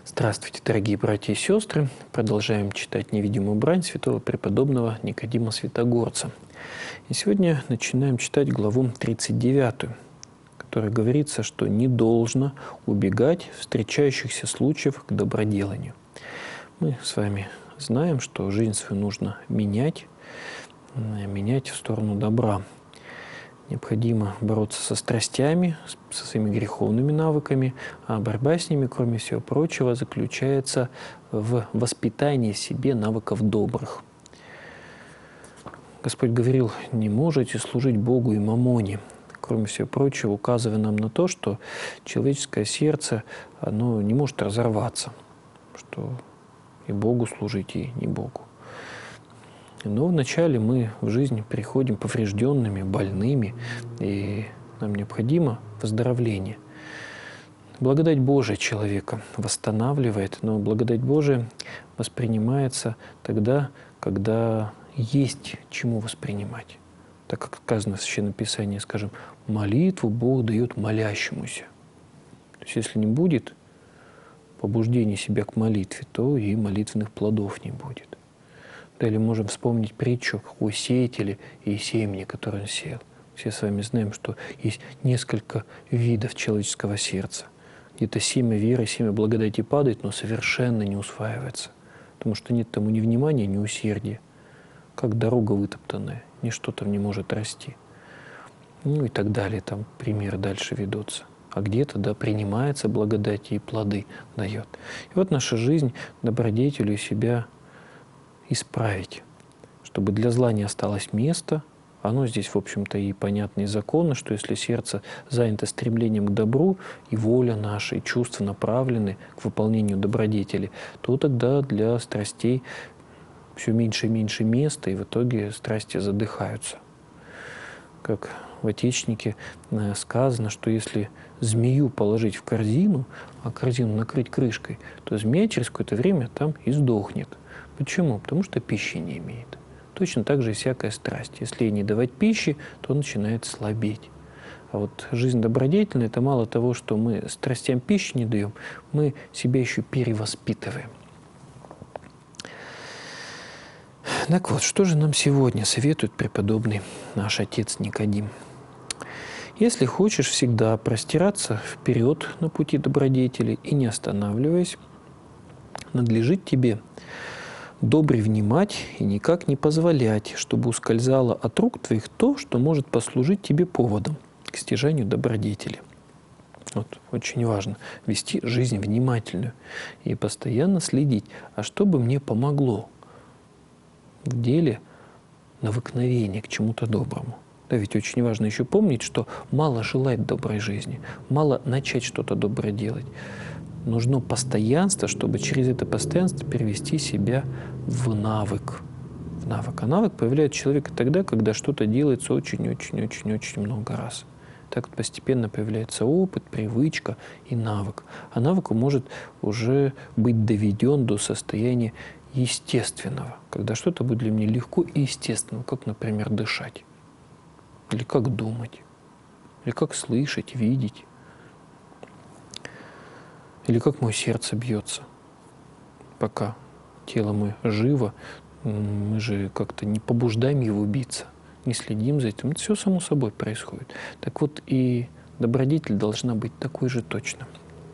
Здравствуйте, дорогие братья и сестры! Продолжаем читать «Невидимую брань» святого преподобного Никодима Святогорца. И сегодня начинаем читать главу 39, в которой говорится, что не должно убегать встречающихся случаев к доброделанию. Мы с вами знаем, что жизнь свою нужно менять в сторону добра. Необходимо бороться со страстями, со своими греховными навыками, а борьба с ними, кроме всего прочего, заключается в воспитании себе навыков добрых. Господь говорил: не можете служить Богу и мамоне, кроме всего прочего, указывая нам на то, что человеческое сердце, оно не может разорваться, что и Богу служить, и не Богу. Но вначале мы в жизнь приходим поврежденными, больными, и нам необходимо выздоровление. Благодать Божия человека восстанавливает, но благодать Божия воспринимается тогда, когда есть чему воспринимать. Так как сказано в Священном Писании, скажем, молитву Бог дает молящемуся. То есть если не будет побуждения себя к молитве, то и молитвенных плодов не будет. Или можем вспомнить притчу о сеятеле и семени, который он сеял. Все с вами знаем, что есть несколько видов человеческого сердца. Где-то семя веры, семя благодати падает, но совершенно не усваивается. Потому что нет тому ни внимания, ни усердия. Как дорога вытоптанная, ничто там не может расти. Ну и так далее, там примеры дальше ведутся. А где-то, да, принимается благодать и плоды дает. И вот наша жизнь добродетелью себя исправить, чтобы для зла не осталось места. Оно здесь, в общем-то, и понятно, и законно, что если сердце занято стремлением к добру, и воля наша, и чувства направлены к выполнению добродетели, то тогда для страстей все меньше и меньше места, и в итоге страсти задыхаются. Как в Отечнике сказано, что если змею положить в корзину, а корзину накрыть крышкой, то змея через какое-то время там и сдохнет. Почему? Потому что пищи не имеет. Точно так же и всякая страсть. Если ей не давать пищи, то начинает слабеть. А вот жизнь добродетельная – это мало того, что мы страстям пищи не даем, мы себя еще перевоспитываем. Так вот, что же нам сегодня советует преподобный наш отец Никодим? Если хочешь всегда простираться вперед на пути добродетели и не останавливаясь, надлежит тебе добре внимать и никак не позволять, чтобы ускользало от рук твоих то, что может послужить тебе поводом к стяжанию добродетели. Вот, очень важно вести жизнь внимательную и постоянно следить, а что бы мне помогло в деле навыкновения к чему-то доброму. Да, ведь очень важно еще помнить, что мало желать доброй жизни, мало начать что-то доброе делать. Нужно постоянство, чтобы через это постоянство перевести себя в навык. А навык появляется у человека тогда, когда что-то делается очень-очень-очень-очень много раз. Так постепенно появляется опыт, привычка и навык. А навык может уже быть доведен до состояния естественного, когда что-то будет для меня легко и естественно, как, например, дышать, или как думать, или как слышать, видеть. Или как мое сердце бьется. Пока тело мое живо, мы же как-то не побуждаем его биться, не следим за этим. Это все само собой происходит. Так вот и добродетель должна быть такой же точно.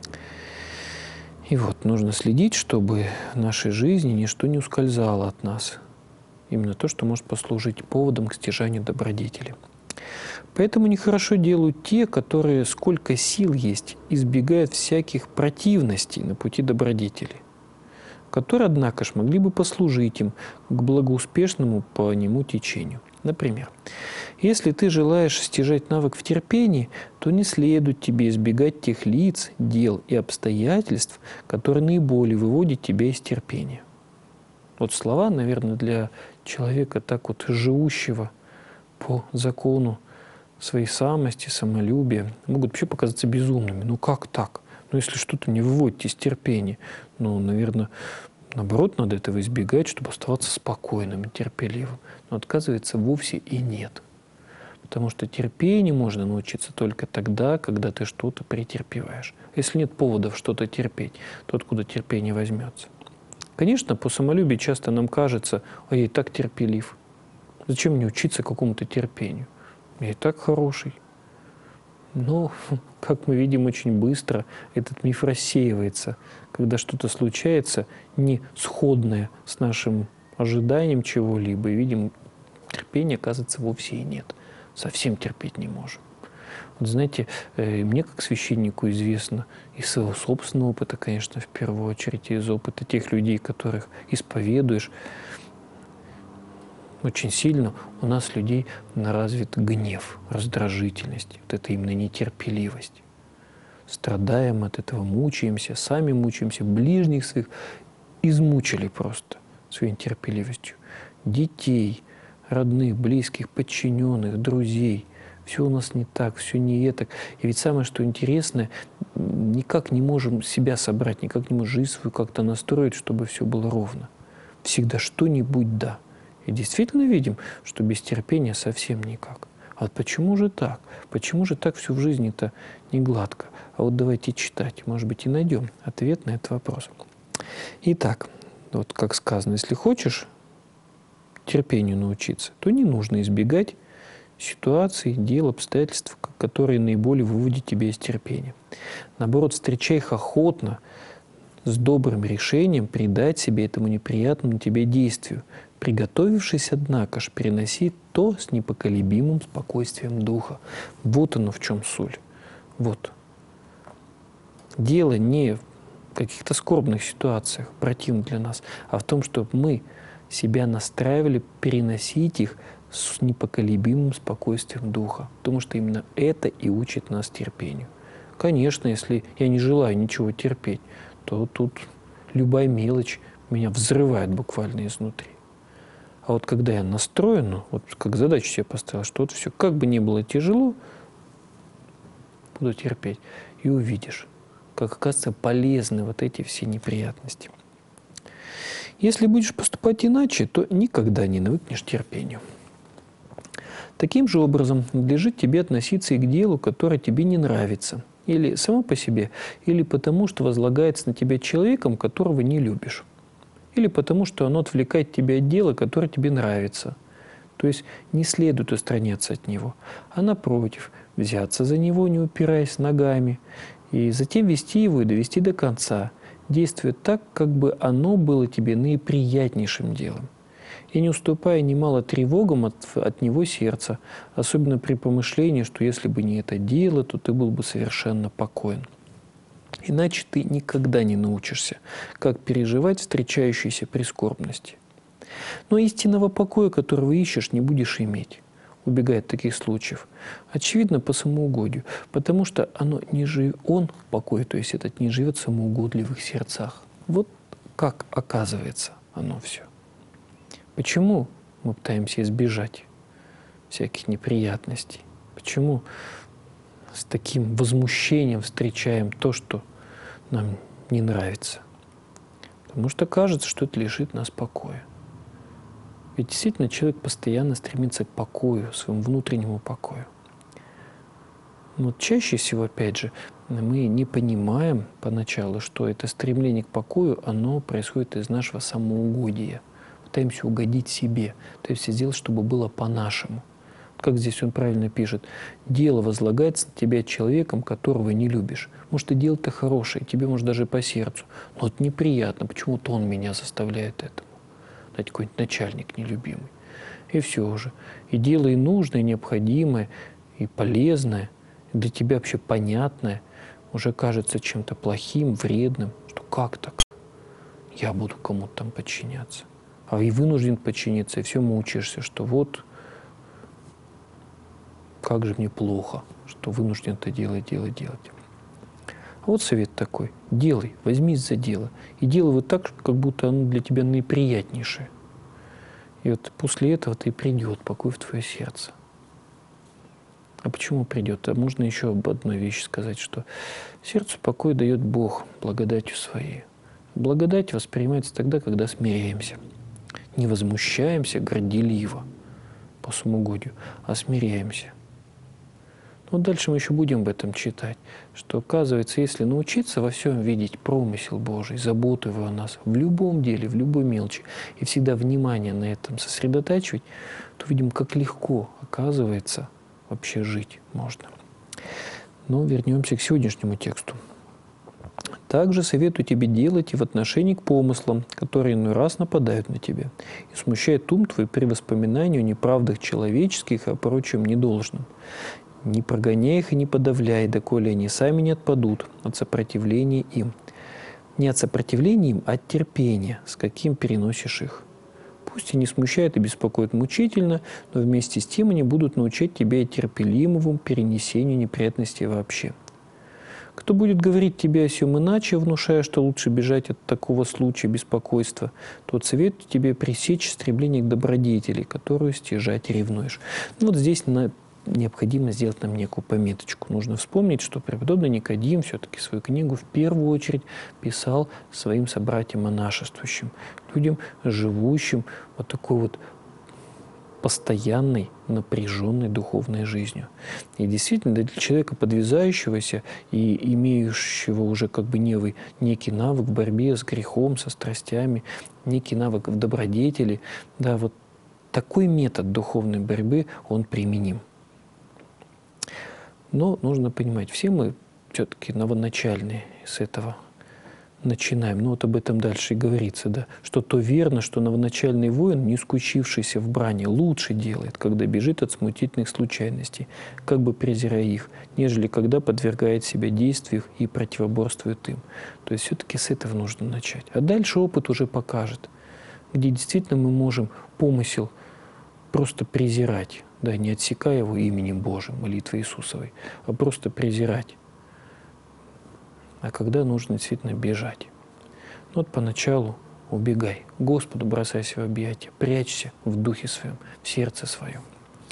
И вот нужно следить, чтобы в нашей жизни ничто не ускользало от нас. Именно то, что может послужить поводом к стяжанию добродетели. Поэтому нехорошо делают те, которые, сколько сил есть, избегают всяких противностей на пути добродетели, которые, однако ж, могли бы послужить им к благоуспешному по нему течению. Например, если ты желаешь стяжать навык в терпении, то не следует тебе избегать тех лиц, дел и обстоятельств, которые наиболее выводят тебя из терпения. Вот слова, наверное, для человека так вот живущего по закону своей самости, самолюбия, могут вообще показаться безумными. Ну как так? Ну если что-то не выводит из терпения, ну, наверное, наоборот, надо этого избегать, чтобы оставаться спокойным и терпеливым. Но оказывается, вовсе и нет. Потому что терпению можно научиться только тогда, когда ты что-то претерпеваешь. Если нет поводов что-то терпеть, то откуда терпение возьмется? Конечно, по самолюбию часто нам кажется, а я и так терпелив. Зачем мне учиться какому-то терпению? Я и так хороший. Но, как мы видим, очень быстро этот миф рассеивается, когда что-то случается не сходное с нашим ожиданием чего-либо, и видим, терпения, оказывается, вовсе и нет. Совсем терпеть не можем. Вот знаете, мне как священнику известно из своего собственного опыта, конечно, в первую очередь, из опыта тех людей, которых исповедуешь, очень сильно у нас людей развит гнев, раздражительность. Вот это именно нетерпеливость. Страдаем от этого, мучаемся, сами мучаемся, ближних своих измучили просто своей нетерпеливостью. Детей, родных, близких, подчиненных, друзей. Все у нас не так, все не так. И ведь самое, что интересное, никак не можем себя собрать, никак не можем жизнь свою как-то настроить, чтобы все было ровно. Всегда что-нибудь да. И действительно видим, что без терпения совсем никак. А вот почему же так? Почему же так все в жизни-то не гладко? А вот давайте читать, может быть, и найдем ответ на этот вопрос. Итак, вот как сказано, если хочешь терпению научиться, то не нужно избегать ситуаций, дел, обстоятельств, которые наиболее выводят тебя из терпения. Наоборот, встречай их охотно, с добрым решением придать себе этому неприятному тебе действию, приготовившись, однако ж, переноси то с непоколебимым спокойствием духа. Вот оно в чем соль. Вот. Дело не в каких-то скорбных ситуациях, противных для нас, а в том, чтобы мы себя настраивали переносить их с непоколебимым спокойствием духа. Потому что именно это и учит нас терпению. Конечно, если я не желаю ничего терпеть, то тут любая мелочь меня взрывает буквально изнутри. А вот когда я настроен, вот как задачу себе поставил, что вот все, как бы ни было тяжело, буду терпеть. И увидишь, как, оказывается, полезны вот эти все неприятности. Если будешь поступать иначе, то никогда не навыкнешь терпению. Таким же образом надлежит тебе относиться и к делу, которое тебе не нравится. Или само по себе, или потому, что возлагается на тебя человеком, которого не любишь. Или потому, что оно отвлекает тебя от дела, которое тебе нравится. То есть не следует устраняться от него, а напротив, взяться за него, не упираясь ногами, и затем вести его и довести до конца, действуя так, как бы оно было тебе наиприятнейшим делом. И не уступая немало тревогам от него сердца, особенно при помышлении, что если бы не это дело, то ты был бы совершенно покоен. Иначе ты никогда не научишься, как переживать встречающиеся прискорбности. Но истинного покоя, которого ищешь, не будешь иметь, убегая от таких случаев. Очевидно, по самоугодию, потому что он, покой, то есть этот, не живет в самоугодливых сердцах. Вот как оказывается оно все. Почему мы пытаемся избежать всяких неприятностей? Почему с таким возмущением встречаем то, что нам не нравится? Потому что кажется, что это лишит нас покоя. Ведь действительно человек постоянно стремится к покою, своему внутреннему покою. Но чаще всего, опять же, мы не понимаем поначалу, что это стремление к покою, оно происходит из нашего самоугодия. Пытаемся угодить себе, пытаемся сделать, чтобы было по-нашему. Как здесь он правильно пишет, дело возлагается на тебя человеком, которого не любишь. Может, и дело-то хорошее, тебе, может, даже по сердцу, но это неприятно, почему-то он меня заставляет этому. Знаете, какой-нибудь начальник нелюбимый. И все уже. И дело и нужное, и необходимое, и полезное, и для тебя вообще понятное, уже кажется чем-то плохим, вредным, что как так? Я буду кому-то там подчиняться. А и вынужден подчиниться, и все мучаешься, что вот как же мне плохо, что вынужден это делать. А вот совет такой. Делай, возьмись за дело. И делай вот так, как будто оно для тебя наиприятнейшее. И вот после этого и придет покой в твое сердце. А почему придет? А можно еще об одной вещи сказать, что сердцу покой дает Бог благодатью своей. Благодать воспринимается тогда, когда смиряемся. Не возмущаемся горделиво по самоугодию, а смиряемся. Но дальше мы еще будем об этом читать, что оказывается, если научиться во всем видеть промысел Божий, заботу Его о нас, в любом деле, в любой мелочи, и всегда внимание на этом сосредотачивать, то видим, как легко, оказывается, вообще жить можно. Но вернемся к сегодняшнему тексту. Также советую тебе делать и в отношении к помыслам, которые иной раз нападают на тебя, и смущает ум твой при воспоминании о неправдах человеческих и о прочем недолжном. Не прогоняй их и не подавляй, доколе они сами не отпадут от сопротивления им. Не от сопротивления им, а от терпения, с каким переносишь их. Пусть и не смущают и беспокоят мучительно, но вместе с тем они будут научать тебя и терпеливому перенесению неприятностей вообще. Кто будет говорить тебе о сем иначе, внушая, что лучше бежать от такого случая беспокойства, тот советую тебе пресечь стремление к добродетели, которую стяжать ревнуешь. Вот здесь необходимо сделать нам некую пометочку. Нужно вспомнить, что преподобный Никодим все-таки свою книгу в первую очередь писал своим собратьям-монашествующим, людям, живущим вот такой вот постоянной, напряженной духовной жизнью. И действительно, для человека, подвязающегося и имеющего уже как бы некий навык в борьбе с грехом, со страстями, некий навык в добродетели, да, вот такой метод духовной борьбы, он применим. Но нужно понимать, все мы все-таки новоначальные с этого начинаем. Ну вот об этом дальше и говорится, да, что то верно, что новоначальный воин, не скучившийся в брани, лучше делает, когда бежит от смутительных случайностей, как бы презирая их, нежели когда подвергает себя действию и противоборствует им. То есть все-таки с этого нужно начать. А дальше опыт уже покажет, где действительно мы можем помысел просто презирать, да, не отсекая его именем Божьим, молитвой Иисусовой, а просто презирать. А когда нужно действительно бежать. Ну вот поначалу убегай, Господу бросайся в объятия, прячься в духе своем, в сердце своем.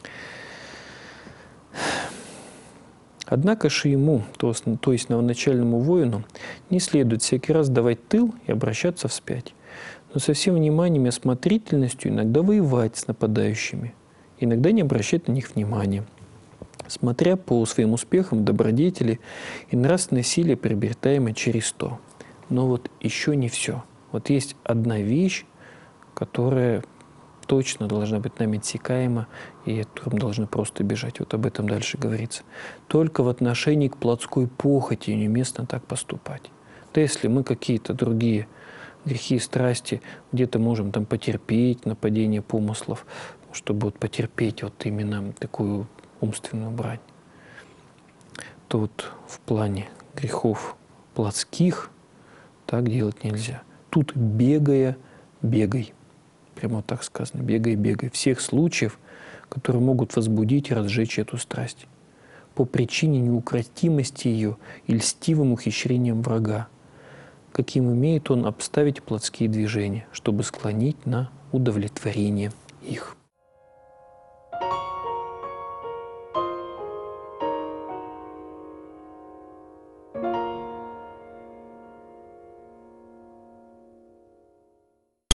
Однако же ему, то есть новоначальному воину, не следует всякий раз давать тыл и обращаться вспять, но со всем вниманием и осмотрительностью иногда воевать с нападающими, иногда не обращать на них внимания, смотря по своим успехам в добродетели и нравственной силе, приобретаемой через то. Но вот еще не все. Вот есть одна вещь, которая точно должна быть нами отсекаема, и от которой мы должны просто бежать. Вот об этом дальше говорится. Только в отношении к плотской похоти неуместно так поступать. Да если мы какие-то другие грехи и страсти где-то можем там потерпеть, нападение помыслов, чтобы вот потерпеть вот именно такую умственную брань, то вот в плане грехов плотских так делать нельзя. Тут бегай. Прямо вот так сказано, бегай. Всех случаев, которые могут возбудить и разжечь эту страсть. По причине неукротимости ее и льстивым ухищрением врага, каким имеет он обставить плотские движения, чтобы склонить на удовлетворение их.